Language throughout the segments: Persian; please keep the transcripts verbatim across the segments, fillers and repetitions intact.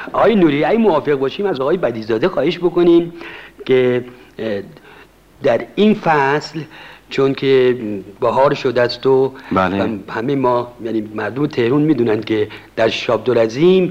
آقای نوری اگه موافق باشیم از آقای بدیع‌زاده خواهش بکنیم که در این فصل چون که بهار شده است و بله. همه ما یعنی مردم تهران میدونن که در شابدالعظیم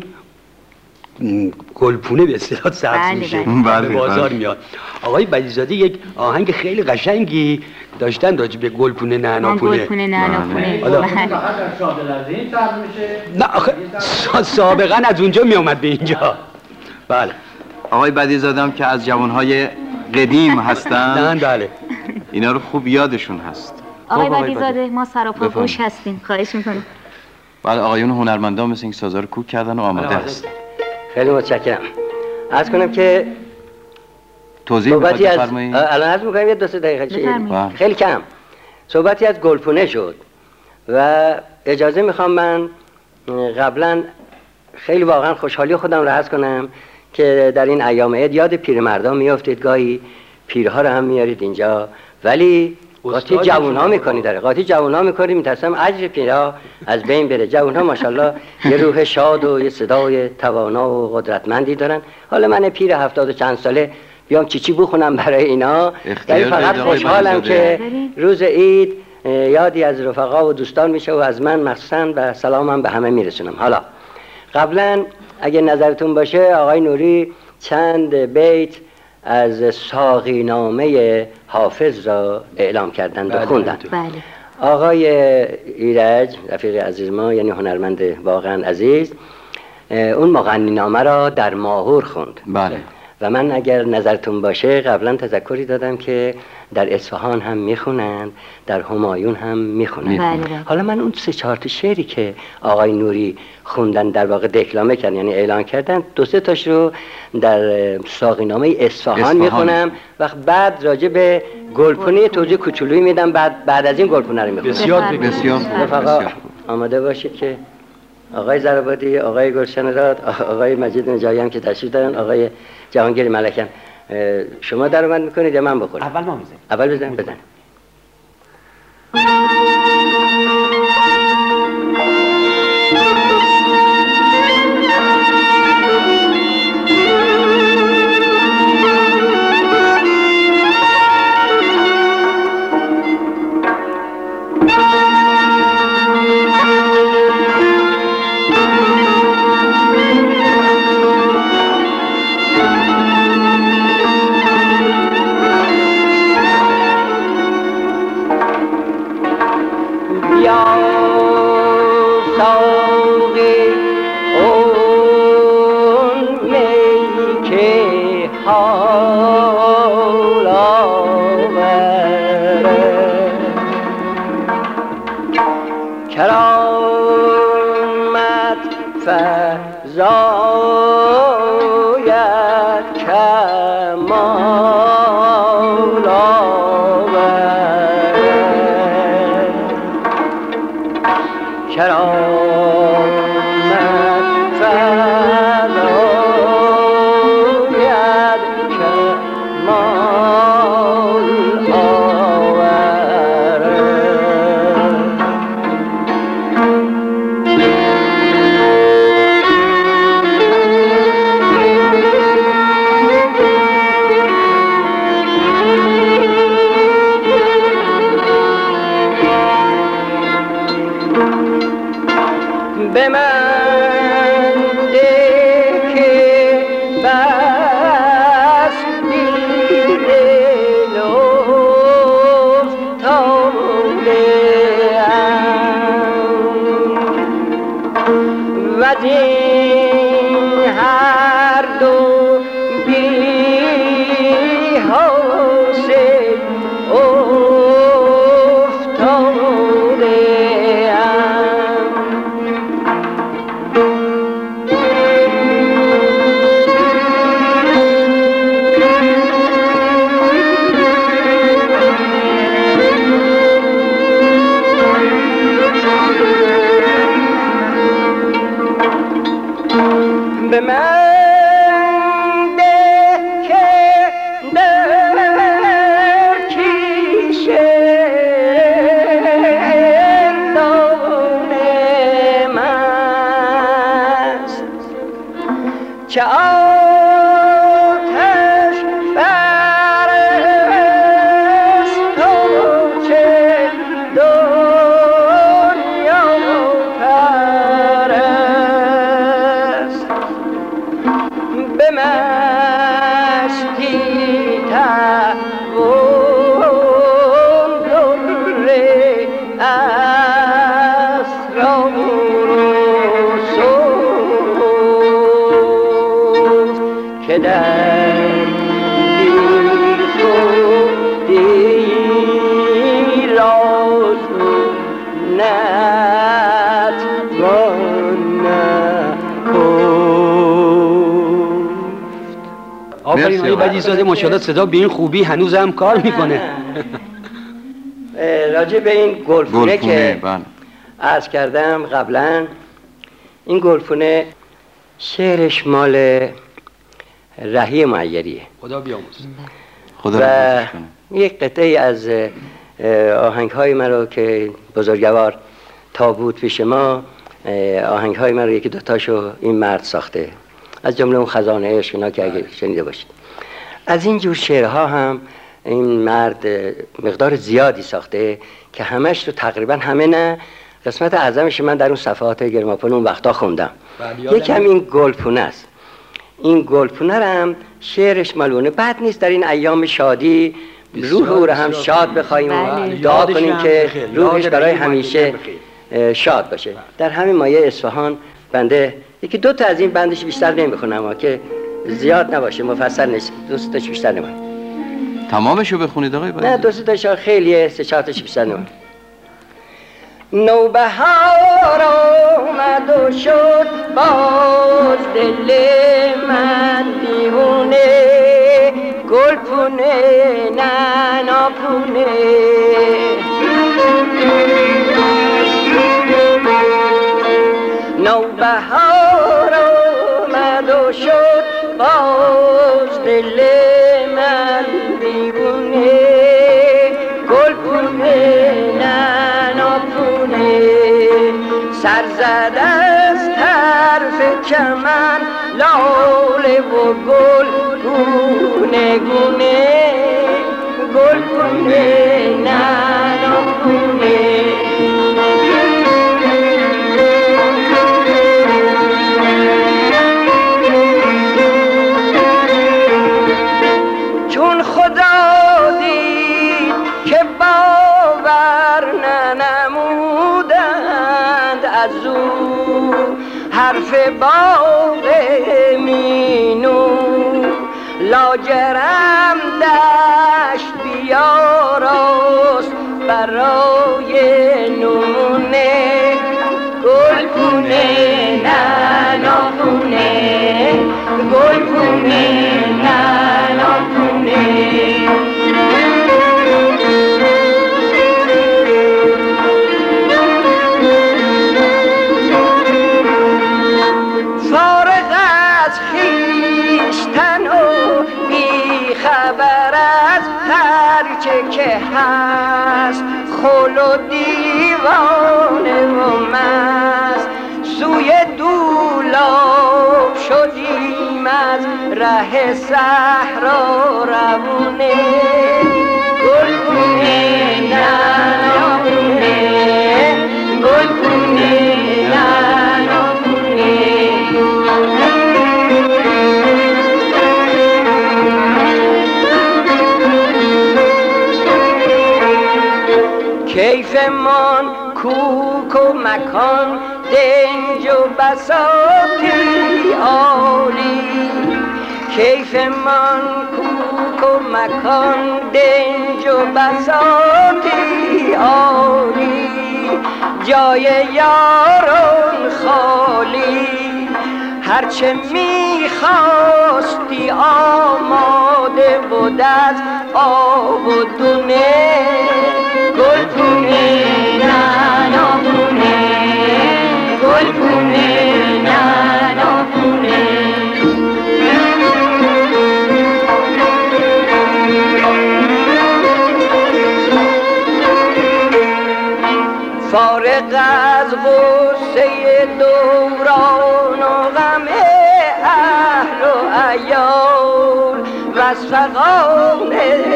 گلپونه به اصطلاح سبز میشه بله. به بازار میاد. آقای بدیع‌زاده یک آهنگ خیلی قشنگی داشتن راجع به گلپونه نعناپونه. گلپونه نعناپونه. حالا فقط در شابدالعظیم سبز میشه؟ نه آخه سابقا از اونجا میامد به اینجا. بله. آقای بدیع‌زاده هم که از جوانهای قدیم هستن. بله. اینا رو خوب یادشون هست. آقای بدیع‌زاده ما سراپا گوش هستیم، خواهش میکنیم. بله آقایون هنرمندان مثل اینکه سازا رو کوک کردن و آماده است. خیلی متشکرم. عرض کنم که توضیح می‌خواید بفرمایید؟ الان عرض می‌کنم یه دو سه دقیقه خیلی کم. صحبتی از گلپونه شد و اجازه میخوام من قبلا خیلی واقعا خوشحالی خودم رو عرض کنم که در این ایام عید یاد پیرمردان میافتید، گاهی پیرها رو هم میارید اینجا، ولی قاطی جوان‌ها میکنی داره قاطی جوان‌ها میکنی میترسم اجر پیرها از بین بره. جوان‌ها ماشاءالله یه روح شاد و یه صدای توانا و قدرتمندی دارن. حالا من پیر هفتاد و چند ساله بیام چی چی بخونم برای اینا، ولی فقط خوشحالم که روز عید یادی از رفقا و دوستان میشه و از من مخصوصا و سلامم به همه میرسونم. حالا قبلا اگه نظرتون باشه آقای نوری چند بیت از ساقینامه حافظ را اعلام کردند و خوندند. بله. آقای ایرج رفیق عزیز ما یعنی هنرمند واقعا عزیز اون مغنینامه را در ماهور خوند. بله. و من اگر نظرتون باشه قبلا تذکری دادم که در اصفهان هم میخونند، در همایون هم میخونند. بله. حالا من اون سه چهار تا شعری که آقای نوری خوندن در واقع دکلمه کردن یعنی اعلان کردن، دو سه تاش رو در ساقینامه اصفهان, اصفهان. میخونم و بعد راجع به گلپونه توضیح کوچولویی میدم، بعد بعد از این گلپونه رو میخونم. بسیار بسیار رفقا آماده باشید که آقای زربادی، آقای گلشن راد، آقای مجید نجایی هم که تشریف دارن، آقای جهانگیر ملکم، شما در من میکنید یا من بخورم؟ اول ما میزنیم. اول بزنیم بزنیم. که آتش برست تو چه دنیا پرست به مستی تبون دره اسرار و سوز که در بیخ و دیراز نتوان آفرین آقای بدیع‌زاده، ماشاءالله صدا به این خوبی هنوز هم کار میکنه. راجع به این گلفونه که عرض کردم قبلا، این گلفونه شعرش مال رهی معیریه، خدا بیامرز. خدا و یک قطعه از آهنگ های من رو که بزرگوار تا بود پیش ما، آهنگ های من رو یکی دوتاشو این مرد ساخته، از جمله اون خزانه عشق اینا که اگه شنیده باشید. از این جور شعرها هم این مرد مقدار زیادی ساخته که همش رو تقریبا همه نه، قسمت اعظمش من در اون صفحات گرماپون اون وقتا خوندم. یکم این گلپونه است. این گلپونه رو هم شعرش مالونه بد نیست. در این ایام شادی روح او رو هم شاد بخواهیم و دعا کنیم که روحش برای همیشه شاد باشه. در همین مایه اصفهان بنده یکی دو تا از این بندش بیشتر نمیخونم اما که زیاد نباشه، مفصل نیست، دو سه تاش بیشتر نمیخونم. تمامشو بخونید آقای بدیع؟ نه دو سه تاش خیلیه، سه چهار تاش بیشتر نمیخونم. نوبهار آمد و شد باز دل من دیوونه، گلپونه نه ناپونه. نوبهار آمد و شد باز دل من دیوونه، گلپونه نه ناپونه. سر زد از طرف چمن لاله و گل گونه گونه، گلپونه نه ناپونه. چون خدا دید که باور ننمودند از او حرف باغ مینو، لاجرم دشت بیاراست برای نمونه، گلپونه نه ناپونه، گلپونه نه ناپونه. فارغ از خویشتن و بی خبر از هر چه که هست، خل و دیوانه و مست، سوی دولاب شدیم از ره صحرا روونه، گلپونه نه ناپونه، گلپونه نه ناپونه. کیفمان کوک و مکان دنج و بساطی عالی، کیفمان کوک و مکان دنج و بساطی عالی، جای یاران خالی، هرچه میخواستی آماده بود از آب و دونه، گلپونه نه ناپونه، گلپونه نه ناپونه. فارغ از غصه دوران و غم اهل فغان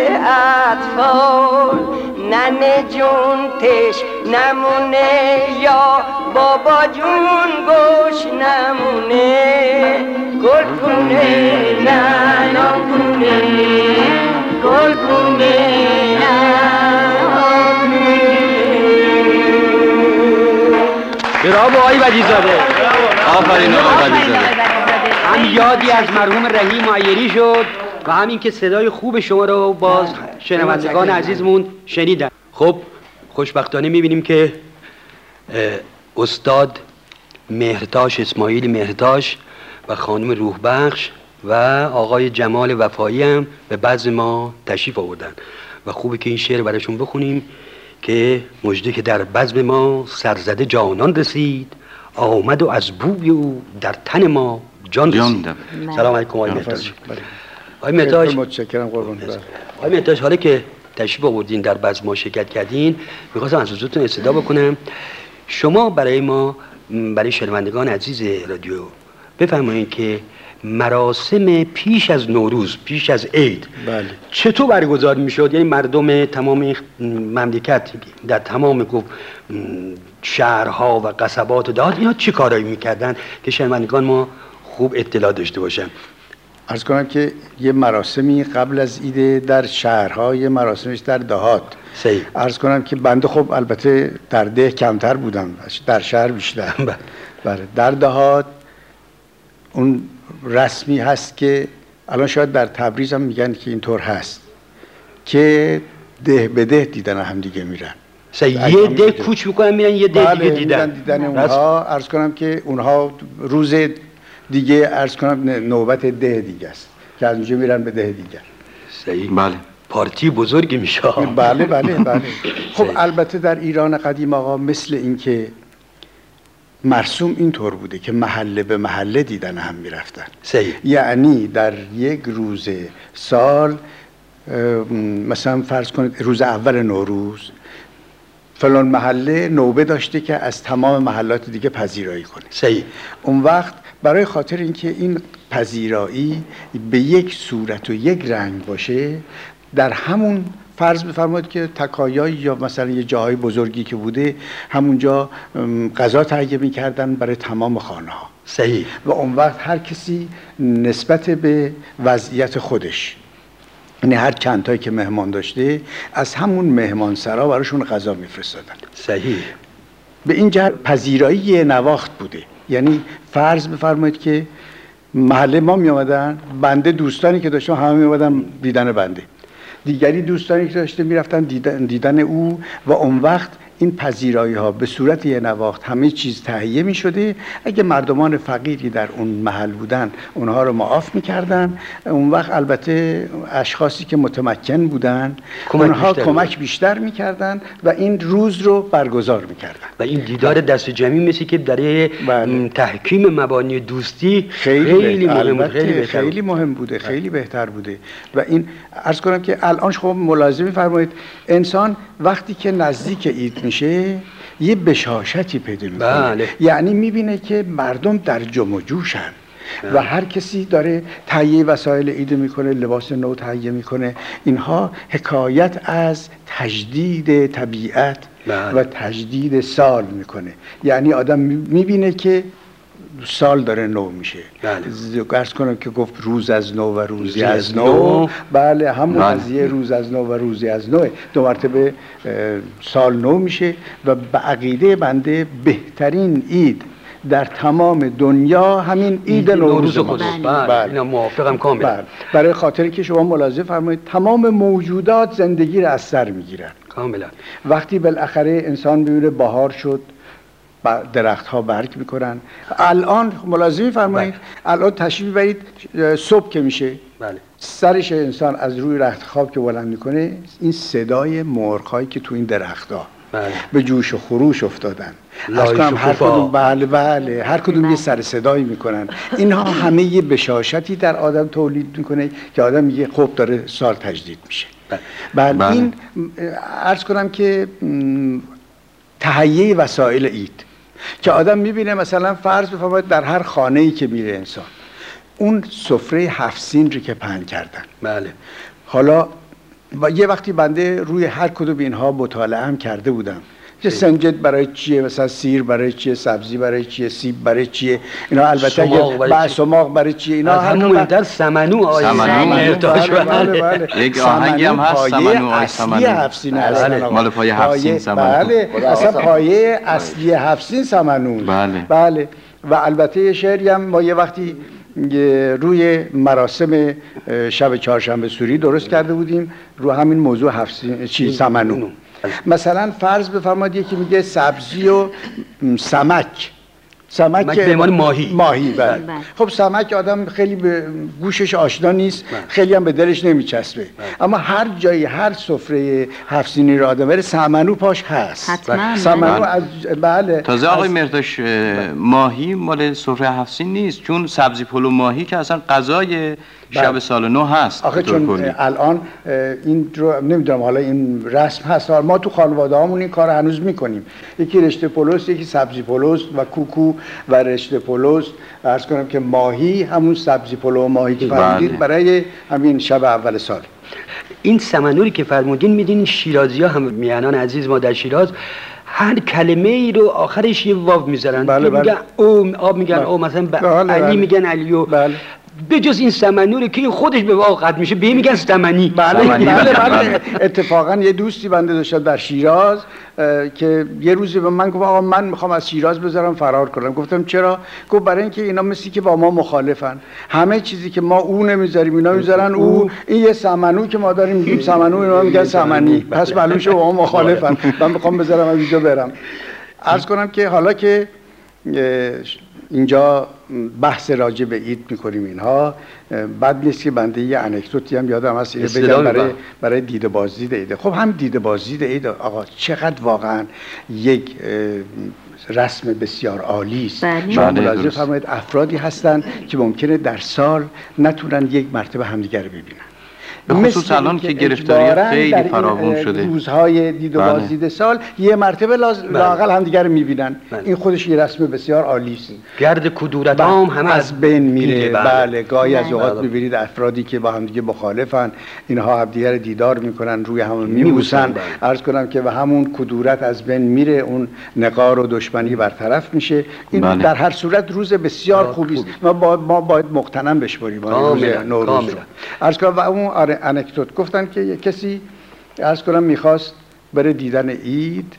اطفال ننه جون تش نمونه یا بابا جون گوش نمونه گل پونه نانا پونه گل پونه نانا پونه. برافو آقای بدیع‌زاده. آفرین آقای بدیع‌زاده. هم یادی از مرحوم رحیم معیری شد و همین که صدای خوب شما رو باز شنوندگان عزیزمون شنیدن. خب خوشبختانه میبینیم که استاد مهرتاش اسماعیل مهرتاش و خانم روحبخش و آقای جمال وفایی هم به بزم ما تشریف آوردن و خوبه که این شعر براشون بخونیم که مژده که در بزم ما سرزده جانان رسید آمد و از بوی او در تن ما جان رسید. سلام علیکم آقای مهرتاش. آقای مهرتاش متشکرم قربان. آقای مهرتاش حالا که تشریف آوردین در بزم ما شرکت کردین میخواستم از حضورتون استدعا بکنم شما برای ما برای شنوندگان عزیز رادیو بفرمایید که مراسم پیش از نوروز پیش از عید بله. چطور برگزار میشد؟ یعنی مردم تمام مملکت در تمام گفت شهرها و قصبات و دهات اینا چی کارایی میکردن که شنوندگان ما خوب اطلاع داشته باشن؟ عرض کنم که یه مراسمی قبل از عید در شهرها یه مراسمش در دهات. صحیح. عرض کنم که بنده خب البته در ده کمتر بودم در شهر بیشتر. بله. در دهات اون رسمی هست که الان شاید در تبریز هم میگن که اینطور هست که ده به ده دیدن هم دیگه میرن. صحیح. یه ده کوچ میکنن میرن یه ده دیگه دیدن. دیدن اونها عرض کنم که اونها روز دیگه عرض کنم نوبت ده دیگه است که از اونجا میرن به ده دیگر. صحیح. بله. پارتی بزرگی میشه. بله بله بله. خب البته در ایران قدیم آقا مثل این که مرسوم اینطور بوده که محله به محله دیدن هم میرفتن. صحیح. یعنی در یک روز سال مثلا فرض کنید روز اول نوروز فلان محله نوبه داشته که از تمام محلات دیگه پذیرایی کنه. صحیح. اون وقت برای خاطر اینکه این پذیرایی به یک صورت و یک رنگ باشه در همون فرض بفرمایید که تکایای یا مثلا یه جاهای بزرگی که بوده همونجا غذا تهیه می‌کردن برای تمام خانه‌ها. صحیح. و اون وقت هر کسی نسبت به وضعیت خودش یعنی هر چند تایی که مهمان داشته از همون مهمان سرا براشون غذا میفرستادن. صحیح. به این جهت پذیرایی نواخت بوده. یعنی فرض بفرمایید که محله ما می آمدن بنده دوستانی که داشتم همه می آمدن دیدن بنده دیگری دوستانی که داشته می رفتن دیدن, دیدن او و اون وقت این پذیرایی ها به صورت یه نواخت همه چیز تهیه می شده. اگه مردمان فقیری در اون محل بودن اونها رو معاف می کردن. اون وقت البته اشخاصی که متمکن بودن اونها بیشتر کمک بود. بیشتر می کردن و این روز رو برگزار می کردن و این دیدار دست جمعی مثل که برای بله. تحکیم مبانی دوستی خیلی, خیلی مهم بود. خیلی, خیلی مهم بوده. خیلی بهتر بوده. و این عرض کنم که الان شما ملاحظه فرمایید انسان وقتی که نزدیک عید میشه یه بشاشتی پیدا میکنه. بله. یعنی میبینه که مردم در جمع و جوشن و هر کسی داره تهیه وسایل عید میکنه لباس نو تهیه میکنه. اینها حکایت از تجدید طبیعت بله. و تجدید سال میکنه. یعنی آدم میبینه که سال داره نو میشه. بله. عرض کنم که گفت روز از نو و روزی, روزی از نو, نو. بله همون قضیه روز از نو و روزی از نو دو مرتبه سال نو میشه و به عقیده بنده بهترین عید در تمام دنیا همین عید نوروز خودش. بله. اینا موافقم کاملا. بله. برای خاطر که شما ملاحظه فرمایید تمام موجودات زندگی را از سر میگیرن کاملا. وقتی بالاخره انسان ببینه بهار شد درخت ها برگ میکنن. الان ملاحظه فرمایید الان تشریف برید صبح که میشه بله. سرش انسان از روی رخت خواب که بلند میکنه این صدای مرغ‌هایی که تو این درخت‌ها بله. به جوش و خروش افتادن هر کدوم بله بله هر کدوم یه سر صدایی میکنن. اینها همه یه بشاشتی در آدم تولید میکنه که آدم میگه خب داره سال تجدید میشه. بله, بله. این عرض کنم که تهیه وسایل عید که آدم میبینه مثلا فرض بفرمایید در هر خانه‌ای که میره انسان اون سفره هفت سین رو که پهن کردن. بله. حالا و یه وقتی بنده روی هر کدوم اینها مطالعه هم کرده بودم که سنجد برای چیه، مثلا سیر برای چیه، سبزی برای چیه، سیب برای چیه، اینا البته بعد سماق برای چیه، اینا همون در سمنو آیه سمنو بله بله یک آهنگی هم هست سمنو آیه سمنو هفت سین هستن مال پای هفت سین سمنو بله اصلا پایه اصلی هفت سین سمنو بله بله. و البته یه شعری هم ما یه وقتی روی مراسم شب چهارشنبه سوری درست کرده بودیم رو همین موضوع هفت سین چی سمنو. مثلا فرض بفرمایید یکی میگه سبزی و سمک، سمک به عنوان ماهی ماهی بله. خب سمک آدم خیلی به گوشش آشنا نیست، خیلی هم به دلش نمیچسبه، اما هر جایی هر سفره هفت سینی رو آدم بره سمنو پاش هست. حتما سمنو از بله. تازه آقای مهرداش ماهی مال سفره هفت سین نیست، چون سبزی پلو ماهی که اصلا غذای شب سال نو هست. آخه چون الان این رو نمیدونم حالا این رسم هست، ما تو خانواده هامون این کار هنوز میکنیم، یکی رشته پلوست، یکی سبزی پلوست و کوکو و رشته پلوست. عرض کنم که ماهی همون سبزی پلو و ماهی که فرمودید برای همین شب اول سال. این سمنوری که فرمودین میدین شیرازی ها هم میانان عزیز ما در شیراز هر کلمه ای رو آخرش یه واو میذارن. بله بله. میگن او آب میگن او مثلا ب... بله علی بله. میگن علیو. بله. به جز این سمنوری که خودش به واو قد میشه به میگن سمنی. بله بله بله. اتفاقا یه دوستی بنده داشتم در شیراز که یه روزی به من گفت آقا من میخوام از شیراز بذارم فرار کنم. گفتم چرا؟ گفت برای اینکه اینا مثلی که با ما مخالفن، همه چیزی که ما او نمیذاریم اینا میذارن او. این یه سمنو که ما داریم میگیم سمنو، اینا میگن سمنی، پس معلوم شد با ما مخالفن. من میخوام بذارم از اینجا برم. عرض کنم که حالا که اینجا بحث راجع به عید میکنیم اینها، بد نیست که بنده یه انکدوتی هم یادم هست اینو بگم برای برای دیده بازدید عید. خب هم دیده بازدید عید آقا چقدر واقعا یک رسم بسیار عالی است. شما ملاحظه فرمایید افرادی هستن که ممکنه در سال نتونن یک مرتبه همدیگر رو ببینن، به خصوص الان که گرفتاری خیلی فراوان شده. روزهای دید و بازدید سال یه مرتبه لااقل همدیگر رو میبینن. این خودش یه رسم بسیار عالی است. گرد کدورت هم همه از بین میره. بله گاهی از اوقات میبینید افرادی که با همدیگه مخالفن اینها همدیگر دیدار میکنن، روی هم میبوسن. عرض کنم که و همون کدورت از بین میره، اون نقار و دشمنی برطرف میشه. این بله. در هر صورت روز بسیار خوبی است. ما باید ما باید مغتنم بشمریم روز نوروز رو. عرض کنم و اون انکدوت گفتن که کسی عرض کنم میخواست بره دیدن عید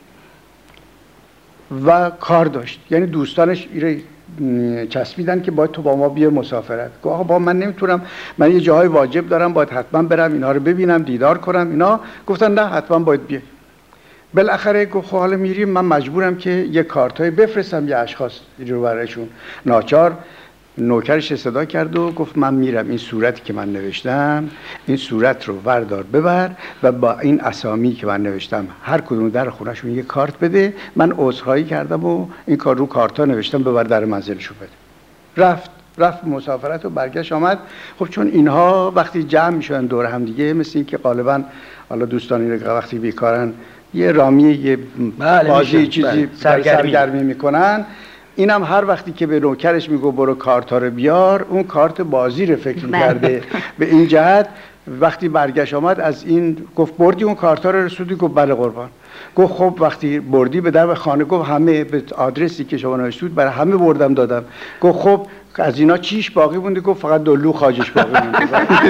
و کار داشت، یعنی دوستانش ایره چسبیدن که باید تو با ما بیا مسافرت. گفت آقا با من نمیتونم، من یه جاهای واجب دارم باید حتما برم اینها رو ببینم دیدار کنم. اینا گفتن نه حتما باید بیا. بالاخره گفت حالا میریم، من مجبورم که یه کارتای بفرستم یه اشخاص رو برایشون. ناچار نوکرش صدا کرد و گفت من میرم این صورتی که من نوشتم این صورت رو وردار ببر و با این اسامی که من نوشتم هر کدوم در خونهشون یه کارت بده. من عذرخواهی کردم و این کار رو کارتا نوشتم ببر در منزلشون بده. رفت رفت مسافرت و برگشت آمد. خب چون اینها وقتی جمع میشن دور هم دیگه مثل این که غالبا حالا دوستانی رو وقتی بیکارن یه رامی یه بازی چیزی سرگرمی, سرگرمی میکنن، اینم هر وقتی که به نوکرش میگو برو کارت رو بیار، اون کارت بازی رو فکر میکرده. به این جهت وقتی برگشت آمد از این گفت بردی اون کارت رو رسوندی؟ گفت بله قربان. گفت خب وقتی بردی به در خانه؟ گفت همه به آدرسی که شما نوشتید برای همه بردم دادم. گفت خب از اینا چیش باقی مونده؟ گفت فقط دلو خاجش باقی مونده.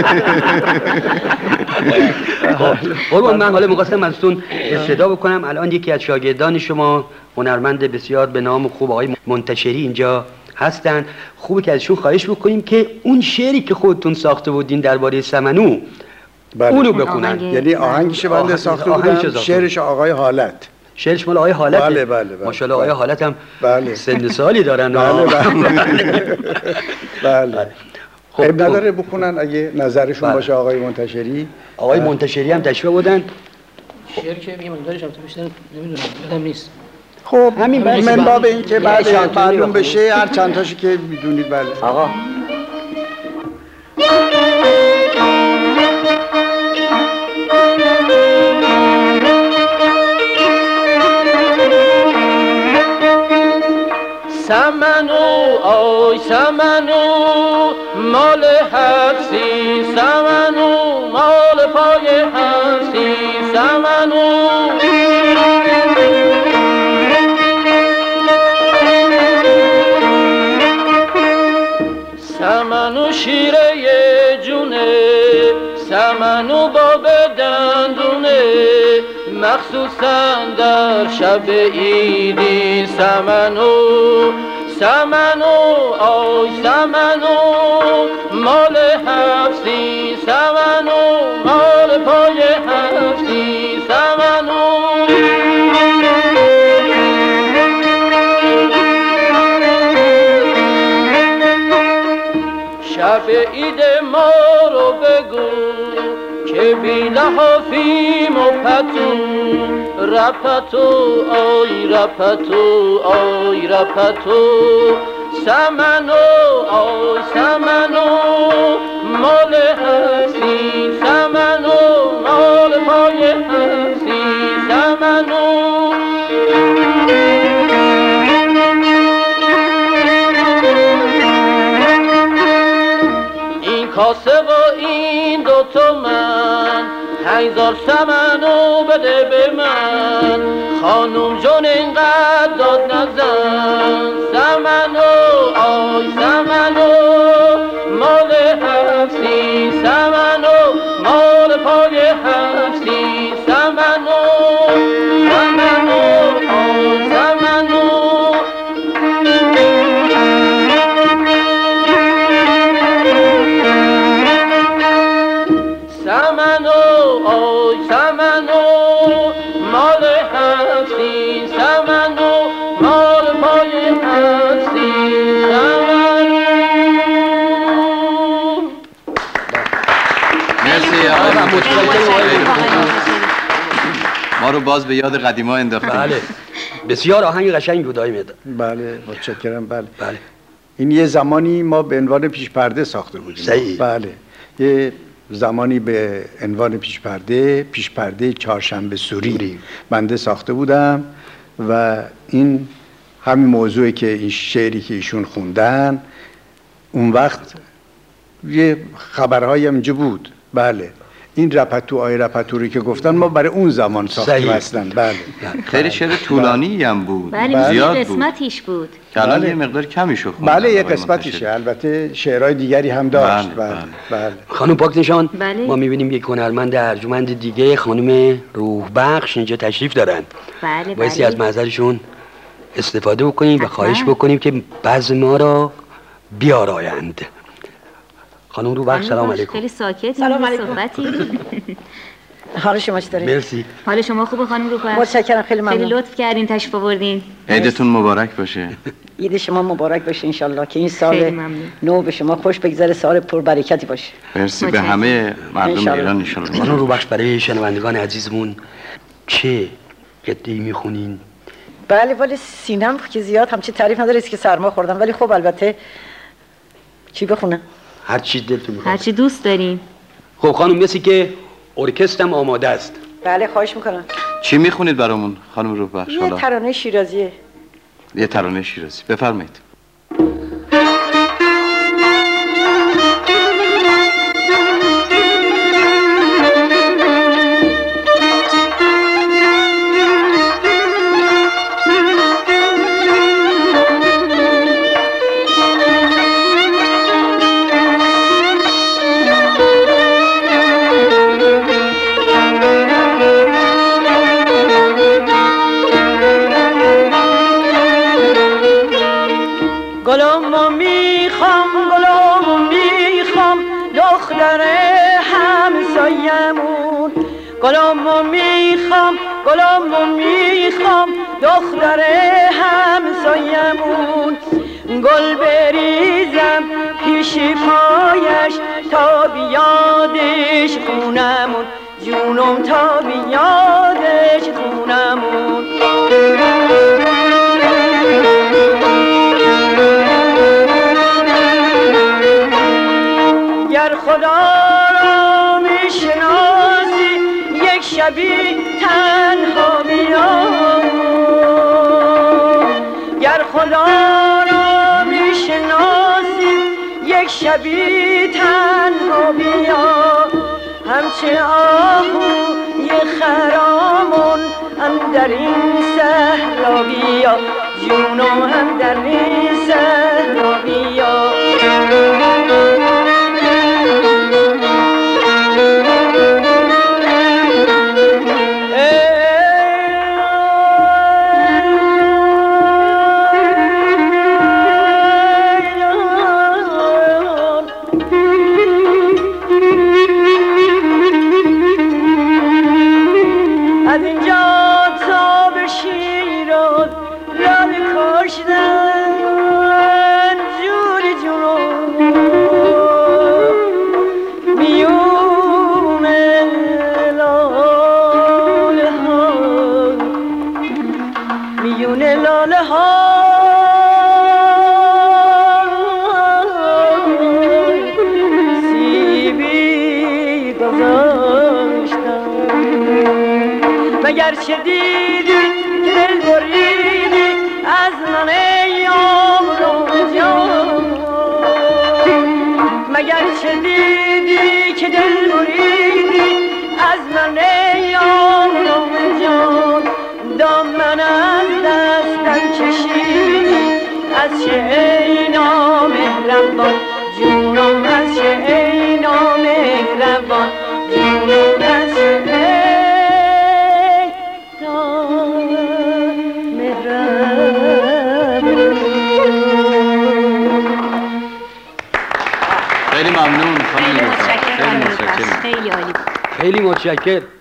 قربان من حالا می‌خواستم ازتون استدعا بکنم، الان یکی از شاگردان شما هنرمند بسیار به نام خوب آقای منتشری اینجا هستن، خوبه که ازشون خواهش بکنیم که اون شعری که خودتون ساخته بودین درباره سمنو بله. اونو بخونن. یعنی آهنگش بنده ساخته بودم، شعرش آقای حالت. شعرش مال آقای حالت. بله بله بله. ماشاءالله آقای حالت هم بله. سن سالی دارن. بله بله. بله. خب نداره بخونن اگه نظرشون بله. باشه آقای منتشری. آقای منتشری هم تشریف بودن. شعر که یه مقدارش هم تو بیشتر نمیدونم یادم نیست. خب همین من باب این که بعد معلوم بشه هر چند تاشو که میدونید. بله آقا سمنو آی سمنو مال هستی سمنو مال پای هستی سمنو سمنو شیره جونه سمنو باب دندونه مخصوصا در شب عیدی سمنو سمنو آی سمنو مال هفتی سمنو مال پای هفتی سمنو شب عید ما رو بگو که بی لحافیم و پتو رپتو آی رپتو آی رپتو سمنو آی سمنو مال هستی سمنو مال پای هستی سمنو کاسه و این دو تومن هزار سمنو بده به من خانوم جون اینقدر داد نزن سمنو آی سمنو مال هفتی سمنو مال پای هفتی سمنو سمنو آی سمنو سمنو آی سمنو مال هستی سمنو مال پای هستی سمنو. مرسی ما رو باز به یاد قدیما انداختید. بله بسیار آهنگ قشنگ بود آقای مهرداد. بله متشکرم. بله بله این یه زمانی ما به عنوان پیش پرده ساخته بودیم. صحیح. بله یه زمانی به عنوان پیش پرده پیش پرده چهارشنبه سوری بنده ساخته بودم و این همین موضوعی که این شعری که ایشون خوندن اون وقت یه خبرهایی هم اینجا بود. بله این رپتو آی رپتوری که گفتن ما برای اون زمان ساختیم اصلا. بله خیلی شعر طولانی هم بود. بله زیاد بود. قسمتیش بود. الان یه مقدار کمیشو خوندن. بله یه قسمتیشه. البته شعرهای دیگری هم داشت. بله بله بله. بله. خانم پاک نشان بله. ما میبینیم یک هنرمند ارجمند دیگه خانم روح بخش اینجا تشریف دارن. بله بایستی بله. از محضرشون استفاده بکنیم و حتما. خواهش بکنیم که بعض ما را بیارایند. خانم روح بخش سلام علیکم. خیلی ساکت. سلام علیکم. صحبتی. حال شما چطوره؟ مرسی. حال شما خوبه خانم روح بخش؟ متشکرم خیلی ممنون. خیلی لطف کردین تشریف آوردین. عیدتون مبارک باشه. عید شما مبارک باشه انشالله که این خیلی سال ممنون. نو به شما خوش بگذره، سال پربرکتی باشه. مرسی به متشکرم. همه مردم انشالله. ایران ان شاء الله. خانم روح بخش برای شنوندگان عزیزمون چه قطعه‌ای میخونین؟ بله ولی سینم که زیاد همچی تعریف نداره که سرما خوردم، ولی خب البته چی بخونم؟ هر چی دلتون میخواد. هرچی دوست دارین. خب خانم مثل که ارکسترم آماده است. بله خواهش میکنم. چی میخونید برامون خانم روح بخش؟ یه حالا ترانه شیرازیه. یه ترانه شیرازی بفرمایید. گلامو میخوام گلامو میخوام دختر همسایمون، گلامو میخوام گلامو میخوام دختر همسایمون، گل بریزم پیش پایش تا بیادش خونمون، جونم تا بیادش خونمون. گر خدا را میشناسی یک شبی تنها بیام، گر خدا شبی تنها بیا همچه آهوی خرامون هم در این صحرا بیا جونو هم در این صحرا بیا مگر چه دیدی که دل بریدی از من ای عمرم جان مگر چه دیدی که دل بریدی از من ای عمرم جان دامن از دستم کشیدی از چه ای نامهربان جونم از چه ای نامهربان جونم از چه خیلی ممنون. خیلی متشکرم. خیلی عالی. خیلی متشکرم.